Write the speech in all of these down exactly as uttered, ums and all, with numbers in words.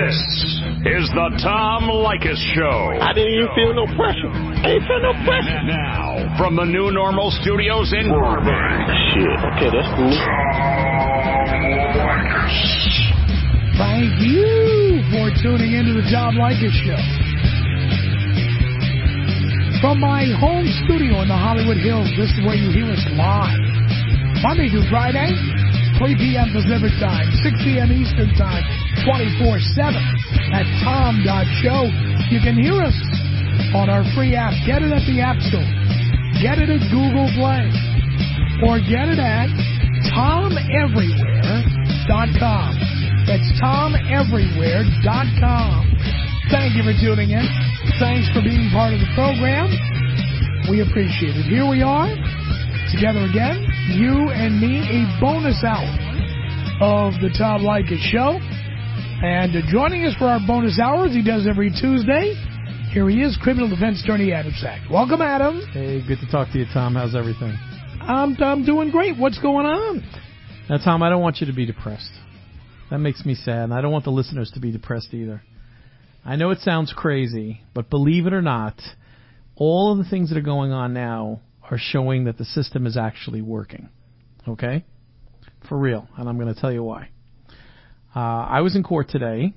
This is the Tom Leykis Show. I didn't even feel no pressure. I didn't feel no pressure. Now, from the New Normal Studios in Burbank. Shit, okay, that's cool. Tom Leykis. Thank you for tuning into the Tom Leykis Show. From my home studio in the Hollywood Hills, this is where you hear us live. Monday through Friday, three p.m. Pacific Time, six p.m. Eastern Time, twenty-four seven at tom dot show. You can hear us on our free app. Get it at the App Store. Get it at Google Play. Or get it at tom everywhere dot com. That's tom everywhere dot com. Thank you for tuning in. Thanks for being part of the program. We appreciate it. Here we are, together again, you and me, a bonus hour of the Tom Leykis Show. And uh, joining us for our bonus hour, as he does every Tuesday, here he is, criminal defense attorney Adam Sack. Welcome, Adam. Hey, good to talk to you, Tom. How's everything? I'm, I'm doing great. What's going on? Now, Tom, I don't want you to be depressed. That makes me sad, and I don't want the listeners to be depressed either. I know it sounds crazy, but believe it or not, all of the things that are going on now are showing that the system is actually working. Okay? For real. And I'm going to tell you why. Uh, I was in court today,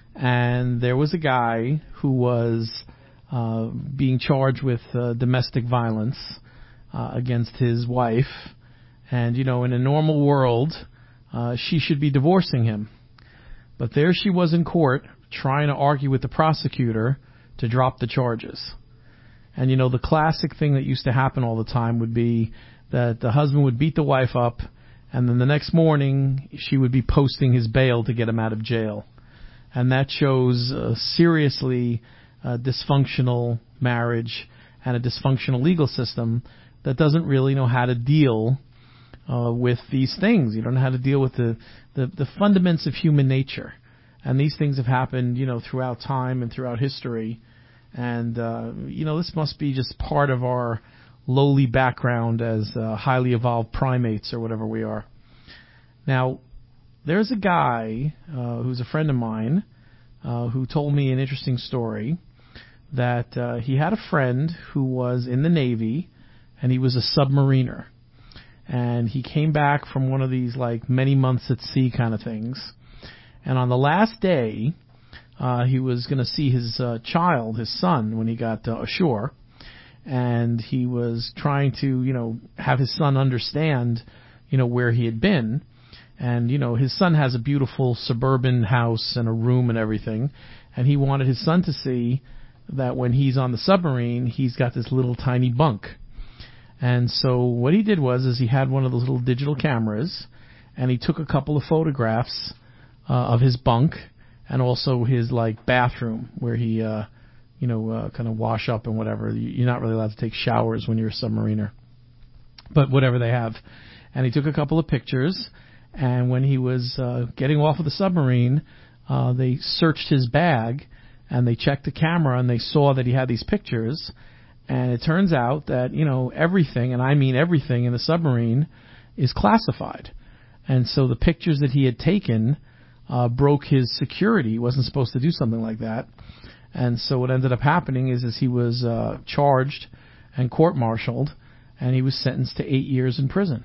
and there was a guy who was uh, being charged with uh, domestic violence uh, against his wife. And, you know, in a normal world, uh, she should be divorcing him. But there she was in court trying to argue with the prosecutor to drop the charges. And, you know, the classic thing that used to happen all the time would be that the husband would beat the wife up, and then the next morning she would be posting his bail to get him out of jail. And that shows a seriously uh, dysfunctional marriage and a dysfunctional legal system that doesn't really know how to deal uh, with these things. You don't know how to deal with the, the, the fundaments of human nature. And these things have happened, you know, throughout time and throughout history. And, uh, you know, this must be just part of our lowly background as uh, highly evolved primates or whatever we are. Now, there's a guy uh, who's a friend of mine uh, who told me an interesting story that uh, he had a friend who was in the Navy, and he was a submariner. And he came back from one of these, like, many months at sea kind of things. And on the last day, uh, he was going to see his uh, child, his son, when he got uh, ashore. And he was trying to, you know, have his son understand, you know, where he had been. And, you know, his son has a beautiful suburban house and a room and everything. And he wanted his son to see that when he's on the submarine, he's got this little tiny bunk. And so what he did was is he had one of those little digital cameras, and he took a couple of photographs Uh, of his bunk and also his like bathroom where he, uh, you know, uh, kind of wash up and whatever. You're not really allowed to take showers when you're a submariner, but whatever they have. And he took a couple of pictures, and when he was uh, getting off of the submarine, uh, they searched his bag and they checked the camera and they saw that he had these pictures. And it turns out that, you know, everything, and I mean everything in the submarine is classified. And so the pictures that he had taken Uh, broke his security. He wasn't supposed to do something like that. And so what ended up happening is, is he was uh, charged and court-martialed, and he was sentenced to eight years in prison.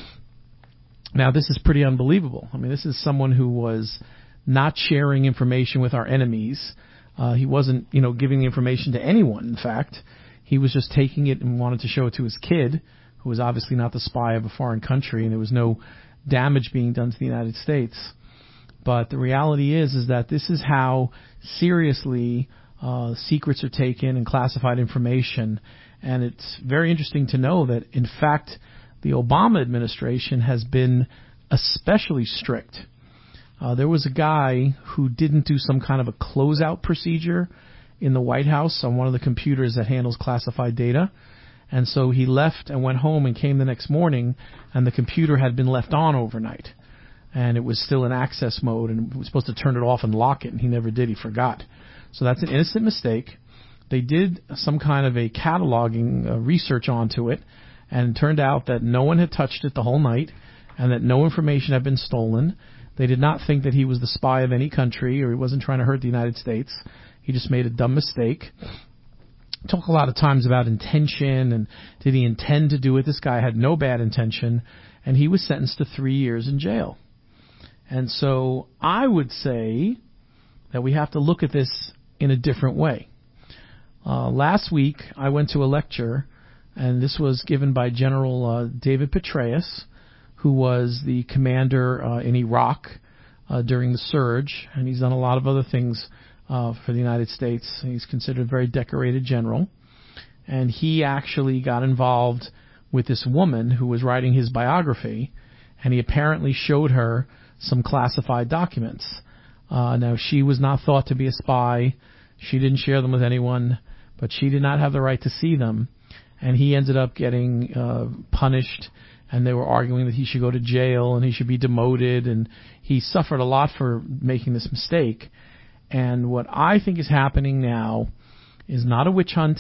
Now, this is pretty unbelievable. I mean, this is someone who was not sharing information with our enemies. Uh, he wasn't, you know, giving the information to anyone, in fact. He was just taking it and wanted to show it to his kid, who was obviously not the spy of a foreign country, and there was no damage being done to the United States. But the reality is, is that this is how seriously uh, secrets are taken and classified information. And it's very interesting to know that, in fact, the Obama administration has been especially strict. Uh, there was a guy who didn't do some kind of a closeout procedure in the White House on one of the computers that handles classified data. And so he left and went home and came the next morning, and the computer had been left on overnight. And it was still in access mode, and he was supposed to turn it off and lock it, and he never did. He forgot. So that's an innocent mistake. They did some kind of a cataloging uh, research onto it, and it turned out that no one had touched it the whole night, and that no information had been stolen. They did not think that he was the spy of any country or he wasn't trying to hurt the United States. He just made a dumb mistake. Talk a lot of times about intention and did he intend to do it? This guy had no bad intention, and he was sentenced to three years in jail. And so I would say that we have to look at this in a different way. Uh, last week, I went to a lecture, and this was given by General uh, David Petraeus, who was the commander uh, in Iraq uh, during the surge, and he's done a lot of other things uh, for the United States. He's considered a very decorated general, and he actually got involved with this woman who was writing his biography, and he apparently showed her some classified documents. Uh, now, she was not thought to be a spy. She didn't share them with anyone, but she did not have the right to see them. And he ended up getting uh, punished, and they were arguing that he should go to jail and he should be demoted, and he suffered a lot for making this mistake. And what I think is happening now is not a witch hunt.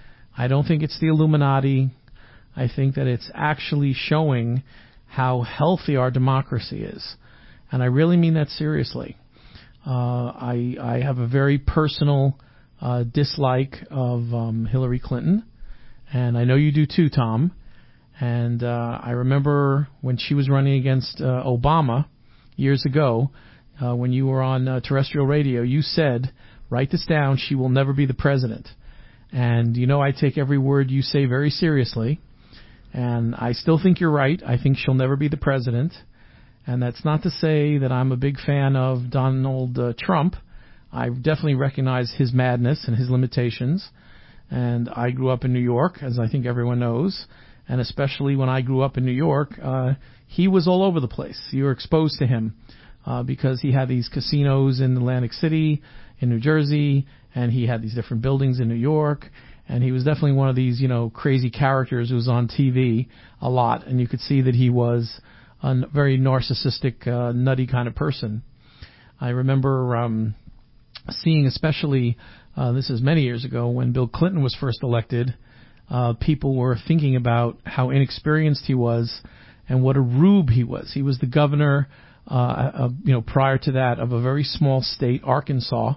I don't think it's the Illuminati. I think that it's actually showing how healthy our democracy is. And I really mean that seriously. Uh, I, I have a very personal uh, dislike of um, Hillary Clinton, and I know you do too, Tom. And uh, I remember when she was running against uh, Obama years ago, uh, when you were on uh, terrestrial radio, you said, write this down, she will never be the president. And you know I take every word you say very seriously, and I still think you're right. I think she'll never be the president. And that's not to say that I'm a big fan of Donald uh, Trump. I definitely recognize his madness and his limitations. And I grew up in New York, as I think everyone knows. And especially when I grew up in New York, uh, he was all over the place. You were exposed to him uh, because he had these casinos in Atlantic City, in New Jersey, and he had these different buildings in New York. And he was definitely one of these, you know, crazy characters who was on T V a lot. And you could see that he was a very narcissistic, uh, nutty kind of person. I remember um, seeing, especially, uh, this is many years ago, when Bill Clinton was first elected, uh, people were thinking about how inexperienced he was and what a rube he was. He was the governor, uh, uh, you know, prior to that, of a very small state, Arkansas,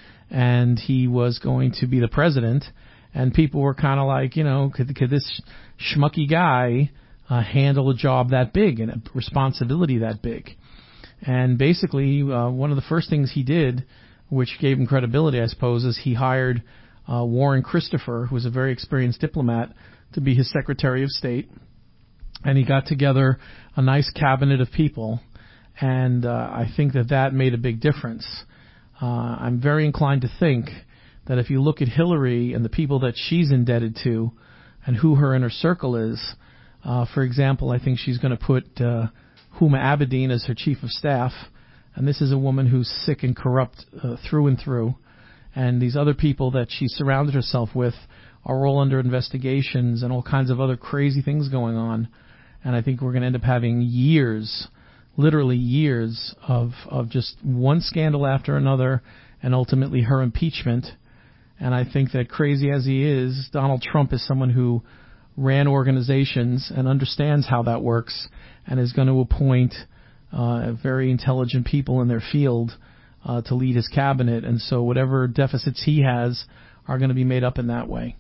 and he was going to be the president. And people were kind of like, you know, could, could this schmucky guy uh, handle a job that big and a responsibility that big? And basically, uh, one of the first things he did, which gave him credibility, I suppose, is he hired uh, Warren Christopher, who was a very experienced diplomat, to be his Secretary of State. And he got together a nice cabinet of people. And uh, I think that that made a big difference. Uh, I'm very inclined to think that if you look at Hillary and the people that she's indebted to and who her inner circle is, uh, for example, I think she's going to put uh, Huma Abedin as her chief of staff, and this is a woman who's sick and corrupt uh, through and through, and these other people that she surrounded herself with are all under investigations and all kinds of other crazy things going on, and I think we're going to end up having years, literally years, of, of just one scandal after another, and ultimately her impeachment. And I think that, crazy as he is, Donald Trump is someone who ran organizations and understands how that works and is going to appoint uh, very intelligent people in their field uh, to lead his cabinet. And so whatever deficits he has are going to be made up in that way.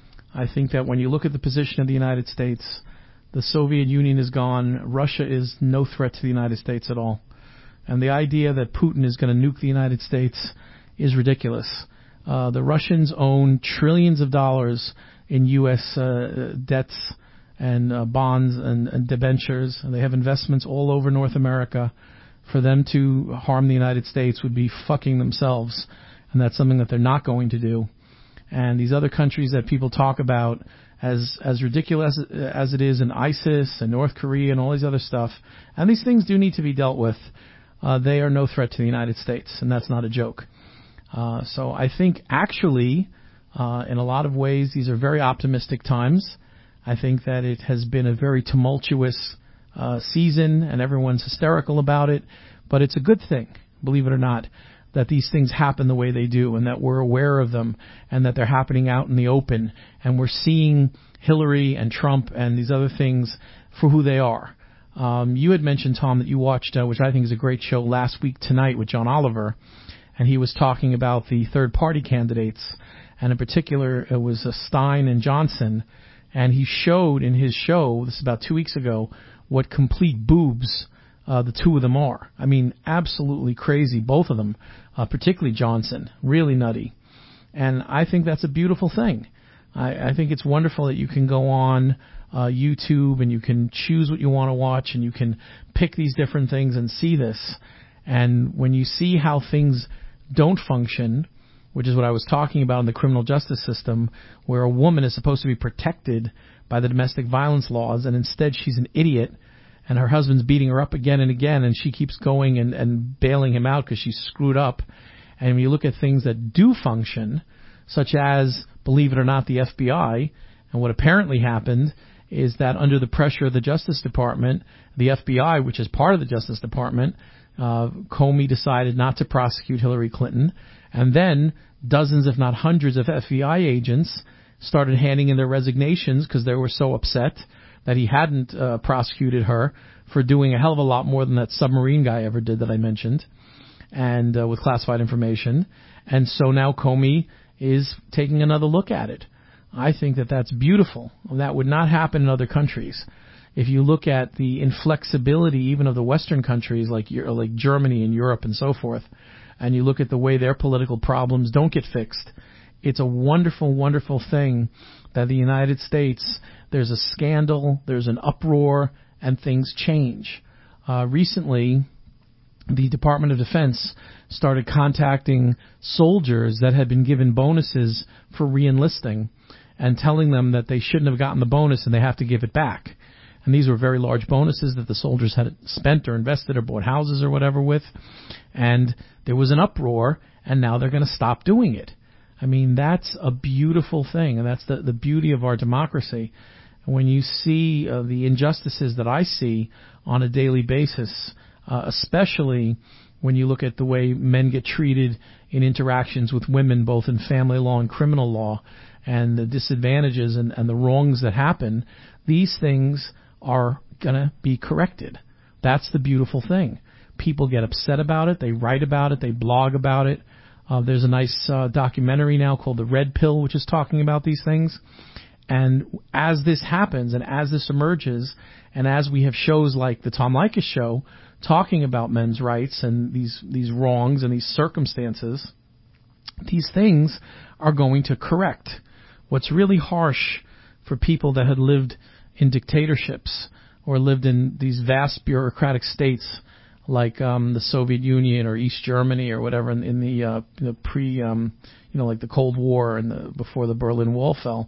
I think that when you look at the position of the United States, the Soviet Union is gone. Russia is no threat to the United States at all. And the idea that Putin is going to nuke the United States is ridiculous. Uh, the Russians own trillions of dollars in U S uh, debts and uh, bonds and, and debentures, and they have investments all over North America. For them to harm the United States would be fucking themselves, and that's something that they're not going to do. And these other countries that people talk about as as ridiculous as it is in ISIS and North Korea and all these other stuff, and these things do need to be dealt with, uh, they are no threat to the United States, and that's not a joke. Uh, so I think actually, uh, in a lot of ways, these are very optimistic times. I think that it has been a very tumultuous uh, season, and everyone's hysterical about it. But it's a good thing, believe it or not, that these things happen the way they do, and that we're aware of them, and that they're happening out in the open, and we're seeing Hillary and Trump and these other things for who they are. Um, you had mentioned, Tom, that you watched, uh, which I think is a great show, Last Week Tonight with John Oliver, and he was talking about the third-party candidates, and in particular, it was uh, Stein and Johnson, and he showed in his show, this is about two weeks ago, what complete boobs uh, the two of them are. I mean, absolutely crazy, both of them, uh, particularly Johnson, really nutty. And I think that's a beautiful thing. I, I think it's wonderful that you can go on uh, YouTube and you can choose what you want to watch and you can pick these different things and see this. And when you see how things don't function, which is what I was talking about in the criminal justice system, where a woman is supposed to be protected by the domestic violence laws, and instead she's an idiot, and her husband's beating her up again and again, and she keeps going and, and bailing him out because she's screwed up. And when you look at things that do function, such as, believe it or not, the F B I, and what apparently happened is that under the pressure of the Justice Department, the F B I, which is part of the Justice Department, uh, Comey decided not to prosecute Hillary Clinton, and then dozens, if not hundreds, of F B I agents started handing in their resignations because they were so upset that he hadn't uh, prosecuted her for doing a hell of a lot more than that submarine guy ever did that I mentioned, and uh, with classified information. And so now Comey is taking another look at it. I think that that's beautiful. That would not happen in other countries. If you look at the inflexibility even of the Western countries like like Germany and Europe and so forth, and you look at the way their political problems don't get fixed, it's a wonderful, wonderful thing that the United States, there's a scandal, there's an uproar, and things change. Uh, recently, the Department of Defense started contacting soldiers that had been given bonuses for re-enlisting and telling them that they shouldn't have gotten the bonus and they have to give it back. And these were very large bonuses that the soldiers had spent or invested or bought houses or whatever with. And there was an uproar, and now they're going to stop doing it. I mean, that's a beautiful thing, and that's the, the beauty of our democracy. And when you see uh, the injustices that I see on a daily basis, uh, especially when you look at the way men get treated in interactions with women, both in family law and criminal law, and the disadvantages and, and the wrongs that happen, these things are going to be corrected. That's the beautiful thing. People get upset about it. They write about it. They blog about it. Uh, there's a nice uh, documentary now called The Red Pill, which is talking about these things. And as this happens and as this emerges, and as we have shows like the Tom Leykis show talking about men's rights and these, these wrongs and these circumstances, these things are going to correct. What's really harsh for people that had lived in dictatorships or lived in these vast bureaucratic states like um, the Soviet Union or East Germany or whatever in, in the, uh, the pre, um, you know, like the Cold War and the, before the Berlin Wall fell,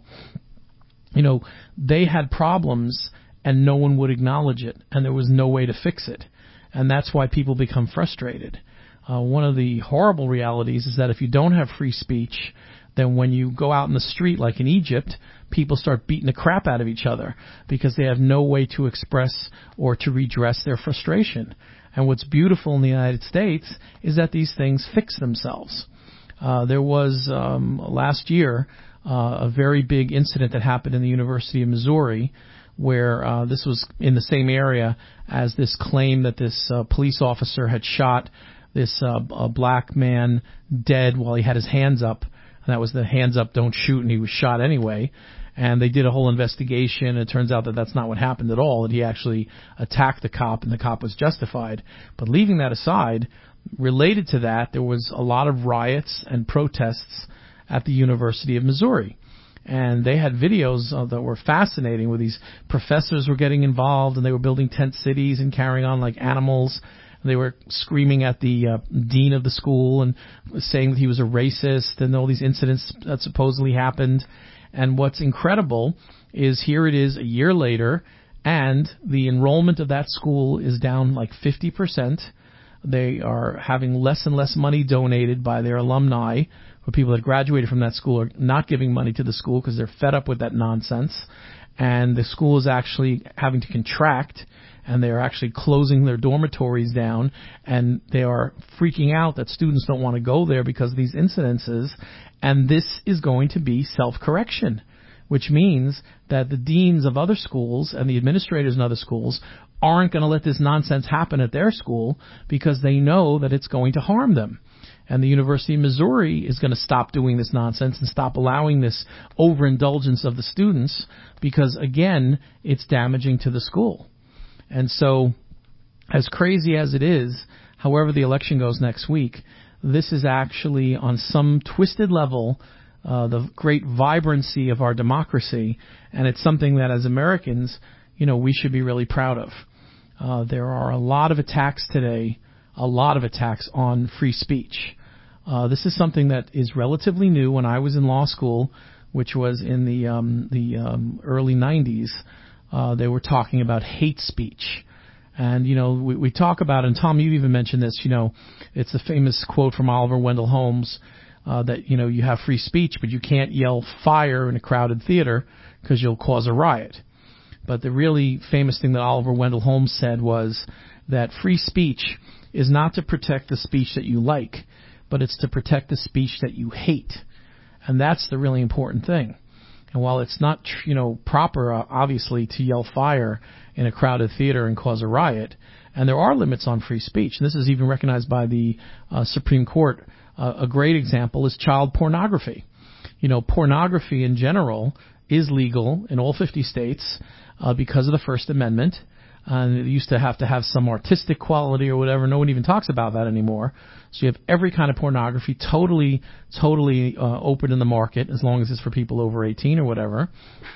you know, they had problems and no one would acknowledge it, and there was no way to fix it, and that's why people become frustrated. Uh, one of the horrible realities is that if you don't have free speech, then when you go out in the street, like in Egypt, people start beating the crap out of each other because they have no way to express or to redress their frustration. And what's beautiful in the United States is that these things fix themselves. Uh, there was um, last year uh, a very big incident that happened in the University of Missouri where uh, this was in the same area as this claim that this uh, police officer had shot this uh, a black man dead while he had his hands up. And that was the hands up, don't shoot, and he was shot anyway. And they did a whole investigation, and it turns out that that's not what happened at all, that he actually attacked the cop, and the cop was justified. But leaving that aside, related to that, there was a lot of riots and protests at the University of Missouri. And they had videos uh, that were fascinating where these professors were getting involved, and they were building tent cities and carrying on like animals. They were screaming at the uh, dean of the school and saying that he was a racist and all these incidents that supposedly happened. And what's incredible is here it is a year later, and the enrollment of that school is down like fifty percent. They are having less and less money donated by their alumni, or people that graduated from that school are not giving money to the school because they're fed up with that nonsense. And the school is actually having to contract, and they are actually closing their dormitories down, and they are freaking out that students don't want to go there because of these incidences. And this is going to be self-correction, which means that the deans of other schools and the administrators in other schools aren't going to let this nonsense happen at their school because they know that it's going to harm them. And the University of Missouri is going to stop doing this nonsense and stop allowing this overindulgence of the students because, again, it's damaging to the school. And so, as crazy as it is, however the election goes next week, this is actually on some twisted level uh, the great vibrancy of our democracy, and it's something that as Americans, you know, we should be really proud of. Uh, there are a lot of attacks today, a lot of attacks on free speech. Uh, this is something that is relatively new. When I was in law school, which was in the um, the um, early nineties, uh, they were talking about hate speech. And, you know, we, we talk about, and Tom, you even mentioned this, you know, it's the famous quote from Oliver Wendell Holmes uh, that, you know, you have free speech, but you can't yell fire in a crowded theater because you'll cause a riot. But the really famous thing that Oliver Wendell Holmes said was that free speech is not to protect the speech that you like, but it's to protect the speech that you hate. And that's the really important thing. And while it's not, you know, proper, uh, obviously, to yell fire in a crowded theater and cause a riot, and there are limits on free speech, and this is even recognized by the uh, Supreme Court, uh, a great example is child pornography. You know, pornography in general is legal in all fifty states uh, because of the First Amendment. And it used to have to have some artistic quality or whatever. No one even talks about that anymore. So you have every kind of pornography totally, totally uh, open in the market as long as it's for people over eighteen or whatever.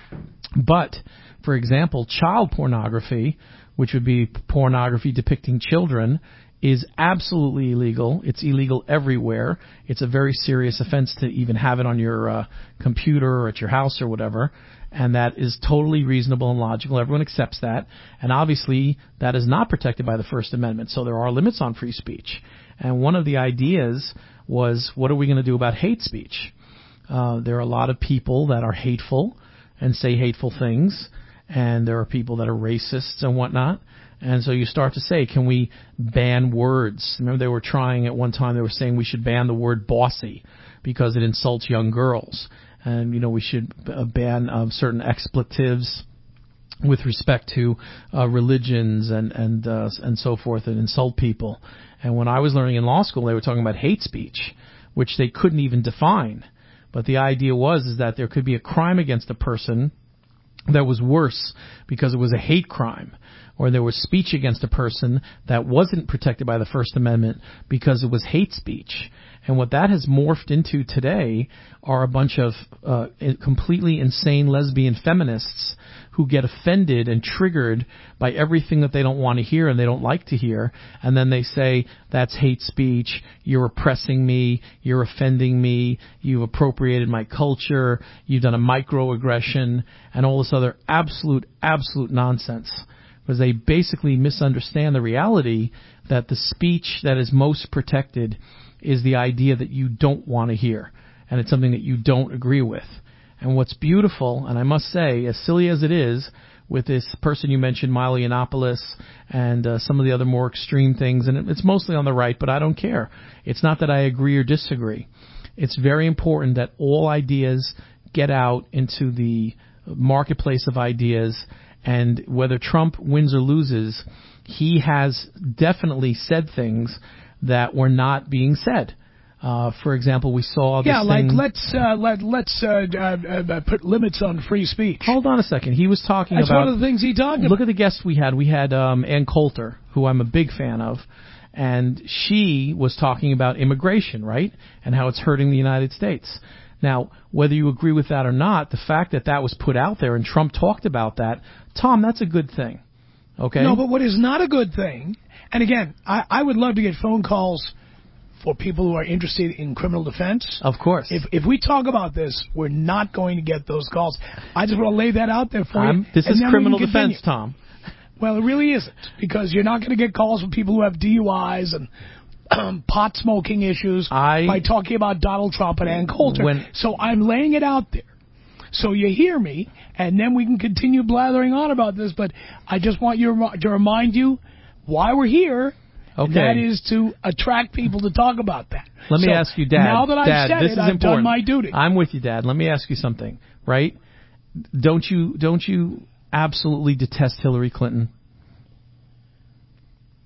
But, for example, child pornography, which would be pornography depicting children, is absolutely illegal. It's illegal everywhere. It's a very serious offense to even have it on your uh, computer or at your house or whatever. And that is totally reasonable and logical. Everyone accepts that. And obviously, that is not protected by the First Amendment. So there are limits on free speech. And one of the ideas was, what are we going to do about hate speech? Uh, there are a lot of people that are hateful and say hateful things. And there are people that are racists and whatnot. And so you start to say, can we ban words? Remember, they were trying at one time, they were saying we should ban the word bossy because it insults young girls. And, you know, we should ban um, certain expletives with respect to uh, religions and and uh, and so forth that insult people. And when I was learning in law school, they were talking about hate speech, which they couldn't even define. But the idea was is that there could be a crime against a person that was worse because it was a hate crime, or there was speech against a person that wasn't protected by the First Amendment because it was hate speech. And what that has morphed into today are a bunch of uh, completely insane lesbian feminists who get offended and triggered by everything that they don't want to hear and they don't like to hear. And then they say, that's hate speech, you're oppressing me, you're offending me, you've appropriated my culture, you've done a microaggression, and all this other absolute, absolute nonsense. Because they basically misunderstand the reality that the speech that is most protected is the idea that you don't want to hear, and it's something that you don't agree with. And what's beautiful, and I must say, as silly as it is, with this person you mentioned, Milo Yiannopoulos, and uh, some of the other more extreme things, and it's mostly on the right, but I don't care. It's not that I agree or disagree. It's very important that all ideas get out into the marketplace of ideas, and whether Trump wins or loses, he has definitely said things that were not being said. Uh, for example, we saw this yeah, like thing, let's uh, let let's uh, uh, uh, put limits on free speech. Hold on a second. He was talking That's about. That's one of the things he talked about. Look at the guests we had. We had um, Ann Coulter, who I'm a big fan of, and she was talking about immigration, right, and how it's hurting the United States. Now, whether you agree with that or not, the fact that that was put out there and Trump talked about that, Tom, that's a good thing. Okay. No, but what is not a good thing, and again, I, I would love to get phone calls for people who are interested in criminal defense. Of course. If if we talk about this, we're not going to get those calls. I just want to lay that out there for I'm, you. This is criminal defense, Tom. Well, it really isn't, because you're not going to get calls from people who have D U Is and um, pot smoking issues I, by talking about Donald Trump and Ann Coulter. When, so I'm laying it out there. So you hear me, and then we can continue blathering on about this, but I just want you to remind you why we're here. Okay. And that is to attract people to talk about that. Let me so ask you, Dad. Now that I've Dad, said this it, is I've important. done my duty. I'm with you, Dad. Let me ask you something, right? Don't you don't you absolutely detest Hillary Clinton?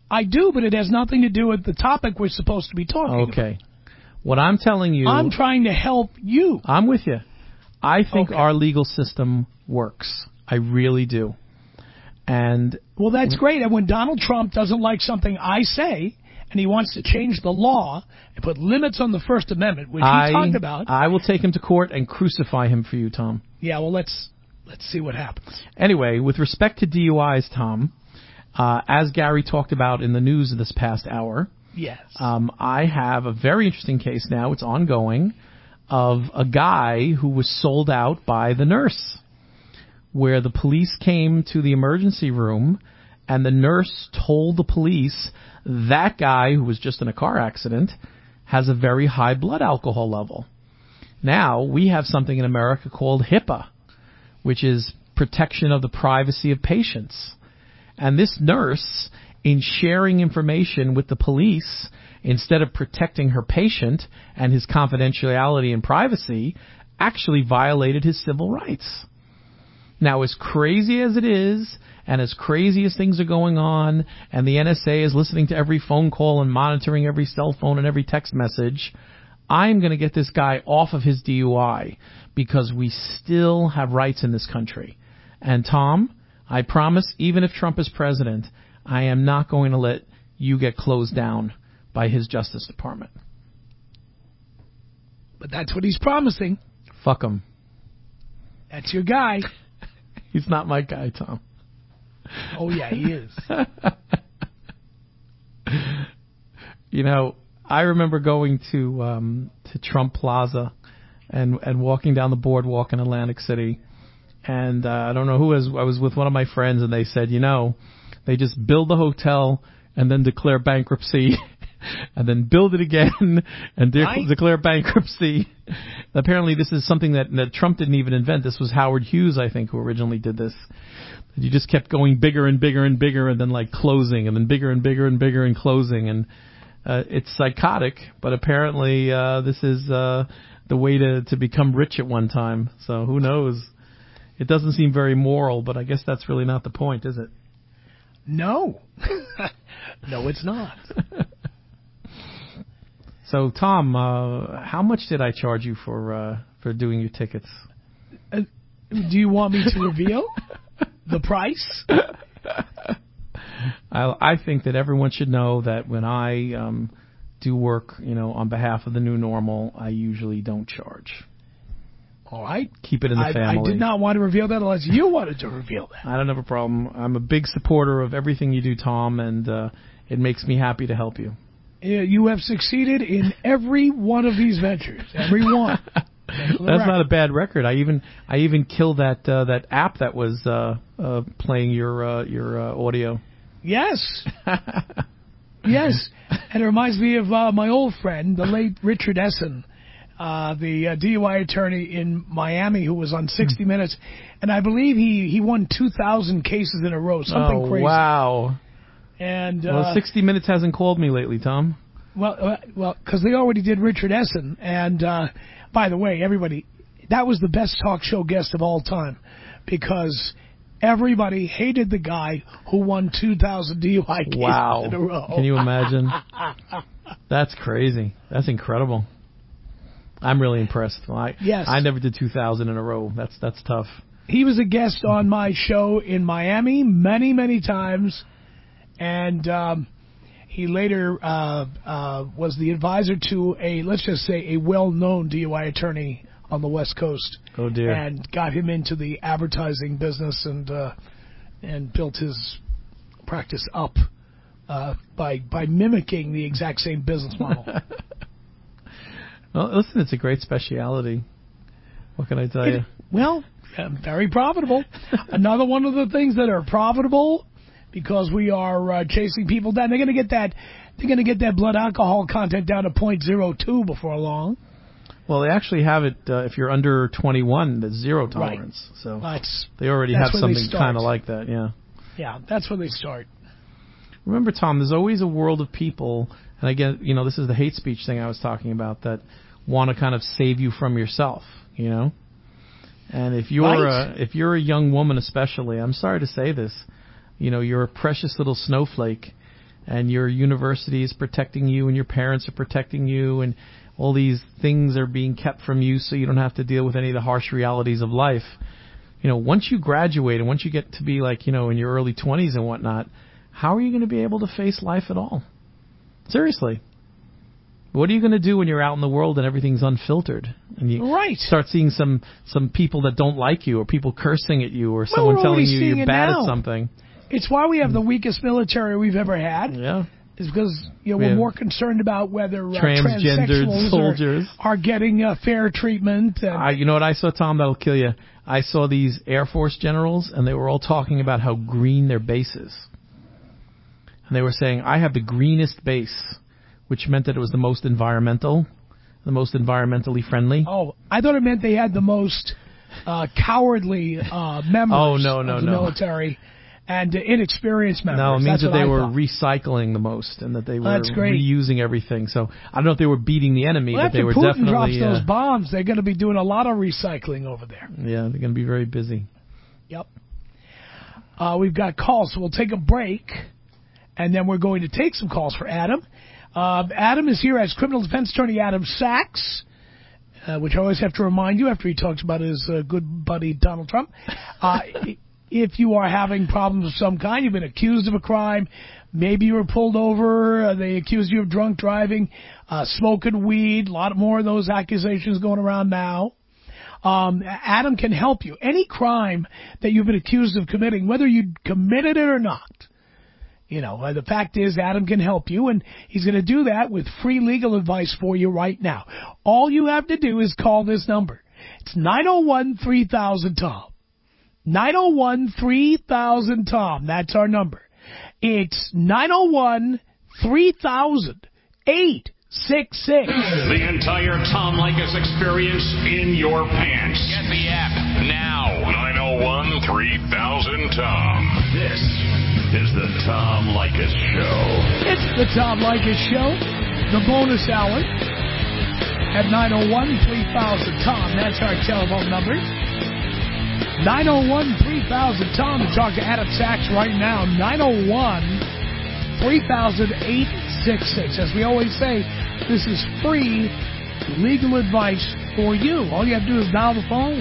I do, but it has nothing to do with the topic we're supposed to be talking Okay. What I'm telling you... about. I'm trying to help you. I'm with you. I think Okay. our legal system works. I really do. And Well, that's great. And when Donald Trump doesn't like something I say, and he wants to change the law and put limits on the First Amendment, which I, he talked about... I will take him to court and crucify him for you, Tom. Yeah, well, let's let's see what happens. Anyway, with respect to D U Is, Tom, uh, as Gary talked about in the news this past hour, Yes. um, I have a very interesting case now. It's ongoing of a guy who was sold out by the nurse, where the police came to the emergency room and the nurse told the police that guy, who was just in a car accident, has a very high blood alcohol level. Now, we have something in America called HIPAA, which is protection of the privacy of patients. And this nurse, in sharing information with the police, instead of protecting her patient and his confidentiality and privacy, actually violated his civil rights. Now, as crazy as it is, and as crazy as things are going on, and the N S A is listening to every phone call and monitoring every cell phone and every text message, I'm going to get this guy off of his D U I because we still have rights in this country. And Tom, I promise, even if Trump is president, I am not going to let you get closed down by his Justice Department. But that's what he's promising. Fuck him. That's your guy. He's not my guy, Tom. Oh, yeah, he is. You know, I remember going to um, to Trump Plaza and and walking down the boardwalk in Atlantic City, and uh, I don't know who was I was with one of my friends, and they said, you know, they just build the hotel and then declare bankruptcy, and then build it again and de- Right. declare bankruptcy. Apparently, this is something that, that Trump didn't even invent. This was Howard Hughes, I think, who originally did this. You just kept going bigger and bigger and bigger, and then like closing, and then bigger and bigger and bigger and closing, and uh, it's psychotic. But apparently, uh, this is uh, the way to to become rich at one time. So who knows? It doesn't seem very moral, but I guess that's really not the point, is it? No. No, it's not. So, Tom, uh, how much did I charge you for uh, for doing your tickets? Uh, do you want me to reveal the price? I, I think that everyone should know that when I um, do work, you know, on behalf of the new normal, I usually don't charge. All right. Keep it in the I, family. I did not want to reveal that unless you wanted to reveal that. I don't have a problem. I'm a big supporter of everything you do, Tom, and uh, it makes me happy to help you. Yeah, you have succeeded in every one of these ventures. Every one. That's not a bad record. I even I even killed that uh, that app that was uh, uh, playing your uh, your uh, audio. Yes. Yes. And it reminds me of uh, my old friend, the late Richard Essen, uh, the uh, D U I attorney in Miami who was on sixty minutes. And I believe he, he won two thousand cases in a row, something oh, crazy. Wow. And, uh, well, sixty minutes hasn't called me lately, Tom. Well, uh, well, because they already did Richard Essen. And, uh, by the way, everybody, that was the best talk show guest of all time because everybody hated the guy who won two thousand D U I cases wow. in a row. Can you imagine? That's crazy. That's incredible. I'm really impressed. Well, I, yes. I never did two thousand in a row. That's that's tough. He was a guest on my show in Miami many, many times. And um, he later uh, uh, was the advisor to a, let's just say, a well-known D U I attorney on the West Coast. Oh, dear. And got him into the advertising business and uh, and built his practice up uh, by by mimicking the exact same business model. Well, listen, it's a great speciality. What can I tell It, you? well, uh, very profitable. Another one of the things that are profitable because we are uh, chasing people down. They're going to get that. They're going to get that blood alcohol content down to point zero two before long. Well, they actually have it uh, if you're under twenty-one. That's zero tolerance. Right. So that's, they already that's have where something they kind of like that. Yeah. Yeah, that's where they start. Remember, Tom, there's always a world of people, and again, you know, this is the hate speech thing I was talking about, that want to kind of save you from yourself, you know? And if you're Right. a, if you're a young woman especially, I'm sorry to say this, you know, you're a precious little snowflake, and your university is protecting you, and your parents are protecting you, and all these things are being kept from you so you don't have to deal with any of the harsh realities of life. You know, once you graduate and once you get to be like, you know, in your early twenties and whatnot, how are you going to be able to face life at all? Seriously. What are you going to do when you're out in the world and everything's unfiltered? And you right. start seeing some, some people that don't like you, or people cursing at you, or someone well, telling you you're bad now. at something. It's why we have the weakest military we've ever had. Yeah. Is because you know, we we're more concerned about whether uh, transgendered transsexuals soldiers are, are getting uh, fair treatment. And I, you know what I saw, Tom? That'll kill you. I saw these Air Force generals, and they were all talking about how green their base is. And they were saying, I have the greenest base, which meant that it was the most environmental, the most environmentally friendly. Oh, I thought it meant they had the most uh, cowardly uh, members oh, no, no, of the no. military. And uh, inexperienced members. No, it means That's that they I were thought. recycling the most, and that they were That's great. reusing everything. So I don't know if they were beating the enemy, well, but they were Putin definitely. After Putin drops uh, those bombs, they're going to be doing a lot of recycling over there. Yeah, they're going to be very busy. Yep. Uh, we've got calls, so we'll take a break, and then we're going to take some calls for Adam. Uh, Adam is here as criminal defense attorney Adam Sachs, uh, which I always have to remind you after he talks about his uh, good buddy Donald Trump. Uh, If you are having problems of some kind, you've been accused of a crime, maybe you were pulled over, uh, they accused you of drunk driving, uh, smoking weed, a lot more of those accusations going around now. Um, Adam can help you. Any crime that you've been accused of committing, whether you committed it or not, you know, uh, the fact is Adam can help you, and he's going to do that with free legal advice for you right now. All you have to do is call this number. It's nine oh one, three thousand, Tom. nine oh one, three thousand, Tom. That's our number. It's nine oh one, three thousand, eight six six. The entire Tom Leykis experience in your pants. Get the app now. nine oh one, three thousand, Tom. This is the Tom Leykis Show. It's the Tom Leykis Show, the bonus hour at nine oh one, three thousand, Tom. That's our telephone number. nine oh one, three thousand, Tom, to talk to Adam Sachs right now. nine oh one, three thousand, eight six six. As we always say, this is free legal advice for you. All you have to do is dial the phone.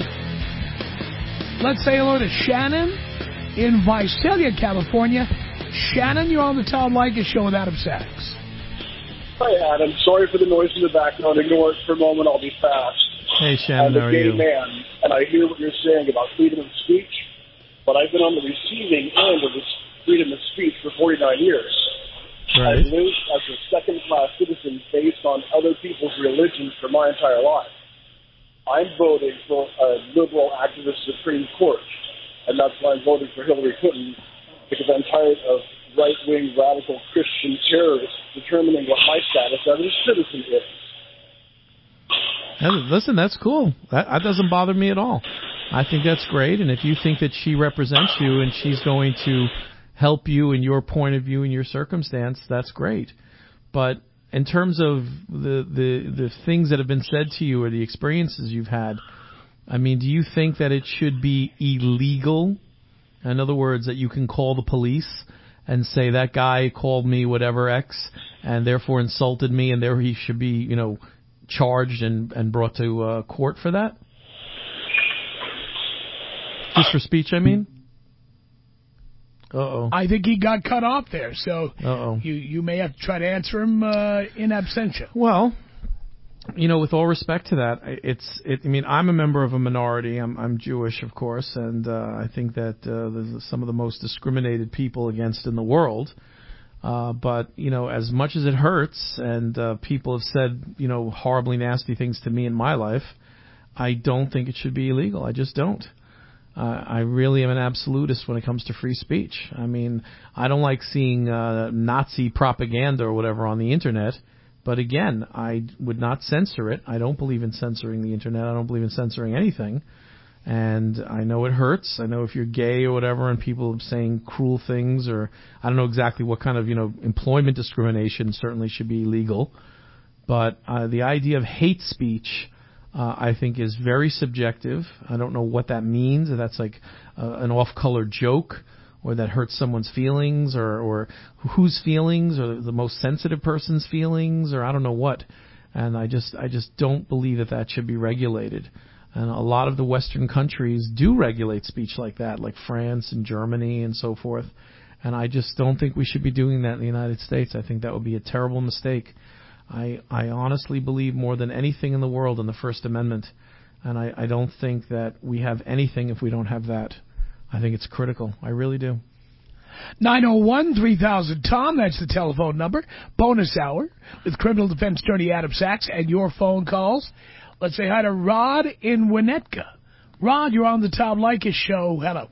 Let's say hello to Shannon in Visalia, California. Shannon, you're on the Tom Leykis Show with Adam Sachs. Hi, Adam. Sorry for the noise in the background. Ignore it for a moment. I'll be fast. Hey, Shannon, I'm how a are gay you? man, and I hear what you're saying about freedom of speech, but I've been on the receiving end of this freedom of speech for forty-nine years. Right. I've lived as a second-class citizen based on other people's religions for my entire life. I'm voting for a liberal activist Supreme Court, and that's why I'm voting for Hillary Clinton, because I'm tired of right-wing radical Christian terrorists determining what my status as a citizen is. Listen, that's cool. That, that doesn't bother me at all. I think that's great, and if you think that she represents you and she's going to help you in your point of view and your circumstance, that's great. But in terms of the, the, the things that have been said to you or the experiences you've had, I mean, do you think that it should be illegal? In other words, that you can call the police and say that guy called me whatever X and therefore insulted me, and there he should be, you know, charged and, and brought to uh, court for that? Just for speech, I mean? Uh-oh. I think he got cut off there, so Uh-oh. you, you may have to try to answer him uh, in absentia. Well, you know, with all respect to that, it's, it, I mean, I'm a member of a minority. I'm, I'm Jewish, of course, and uh, I think that uh, there's some of the most discriminated people against in the world. Uh, but, you know, as much as it hurts, and uh, people have said, you know, horribly nasty things to me in my life, I don't think it should be illegal. I just don't. Uh, I really am an absolutist when it comes to free speech. I mean, I don't like seeing uh, Nazi propaganda or whatever on the Internet. But again, I would not censor it. I don't believe in censoring the Internet. I don't believe in censoring anything. And I know it hurts. I know if you're gay or whatever and people are saying cruel things, or I don't know exactly what kind of, you know, employment discrimination certainly should be illegal. But uh, the idea of hate speech, uh, I think, is very subjective. I don't know what that means. If that's like uh, an off-color joke, or that hurts someone's feelings, or, or whose feelings, or the most sensitive person's feelings, or I don't know what. And I just I just don't believe that that should be regulated. And a lot of the Western countries do regulate speech like that, like France and Germany and so forth. And I just don't think we should be doing that in the United States. I think that would be a terrible mistake. I I honestly believe more than anything in the world in the First Amendment. And I, I don't think that we have anything if we don't have that. I think it's critical. I really do. nine oh one, three thousand, Tom, that's the telephone number. Bonus hour with criminal defense attorney Adam Sachs and your phone calls. Let's say hi to Rod in Winnetka. Rod, you're on the Tom Leykis show. Hello.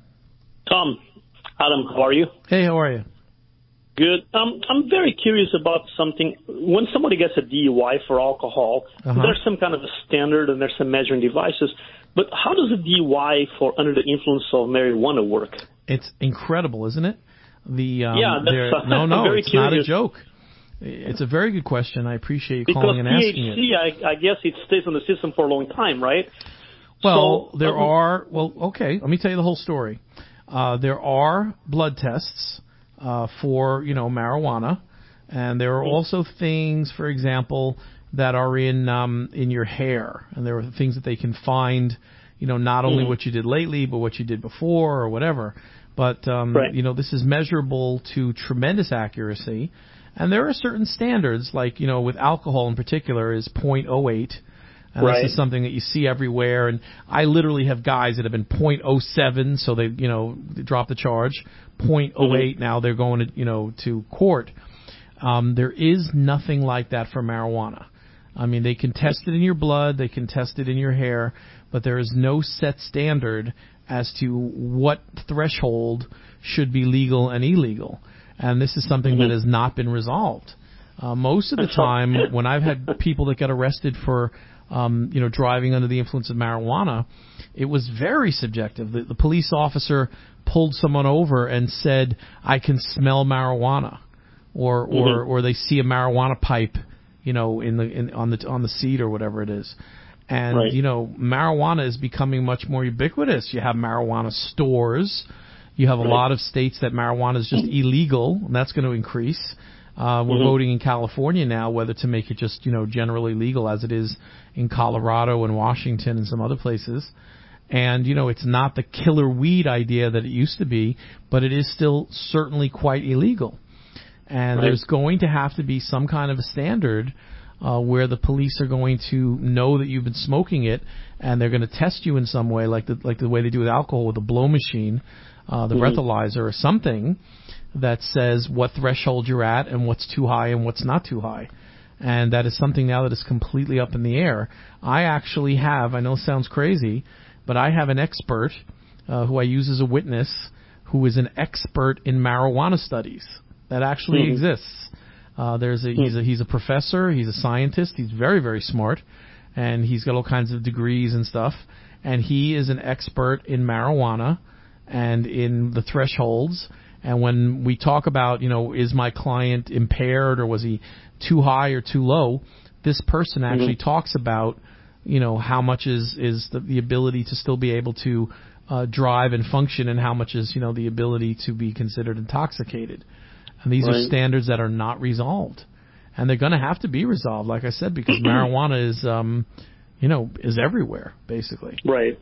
Tom, Adam, how are you? Hey, how are you? Good. Um, I'm very curious about something. When somebody gets a D U I for alcohol, uh-huh. there's some kind of a standard and there's some measuring devices. But how does a D U I for under the influence of marijuana work? It's incredible, isn't it? The um, yeah, that's, uh, no, no, very it's curious. not a joke. It's a very good question. I appreciate you because calling and T H C, asking it. I, I guess it stays in the system for a long time, right? Well, so, there um, are. Well, okay. Let me tell you the whole story. Uh, there are blood tests uh, for you know marijuana, and there are also things, for example, that are in um, in your hair, and there are things that they can find. You know, not only mm-hmm. what you did lately, but what you did before or whatever. But, um, right. you know, this is measurable to tremendous accuracy. And there are certain standards, like, you know, with alcohol in particular is point oh eight. And right. this is something that you see everywhere. And I literally have guys that have been point oh seven, so they, you know, they drop the charge. point oh eight, mm-hmm. now they're going to, you know, to court. Um, there is nothing like that for marijuana. I mean, they can test it in your blood, they can test it in your hair, but there is no set standard as to what threshold should be legal and illegal. And this is something mm-hmm. that has not been resolved. Uh, most of the time, when I've had people that got arrested for, um, you know, driving under the influence of marijuana, it was very subjective. The, the police officer pulled someone over and said, "I can smell marijuana," or mm-hmm. or or they see a marijuana pipe, you know, in the in, on the on the seat or whatever it is. And, right. you know, marijuana is becoming much more ubiquitous. You have marijuana stores. You have a right. lot of states that marijuana is just illegal, and that's going to increase. Uh, we're mm-hmm. voting in California now whether to make it just, you know, generally legal as it is in Colorado and Washington and some other places. And, you know, it's not the killer weed idea that it used to be, but it is still certainly quite illegal. And right. there's going to have to be some kind of a standard Uh, where the police are going to know that you've been smoking it, and they're going to test you in some way, like the like the way they do with alcohol with a blow machine, uh, the mm-hmm. breathalyzer or something that says what threshold you're at and what's too high and what's not too high. And that is something now that is completely up in the air. I actually have, I know it sounds crazy, but I have an expert uh, who I use as a witness who is an expert in marijuana studies. That actually mm-hmm. exists. Uh, there's a, he's a, he's a professor, he's a scientist, he's very, very smart, and he's got all kinds of degrees and stuff, and he is an expert in marijuana and in the thresholds. And when we talk about, you know, is my client impaired or was he too high or too low, this person actually mm-hmm. talks about, you know, how much is, is the, the ability to still be able to uh, drive and function, and how much is, you know, the ability to be considered intoxicated. And these right. are standards that are not resolved. And they're going to have to be resolved, like I said, because marijuana is, um, you know, is everywhere, basically. Right.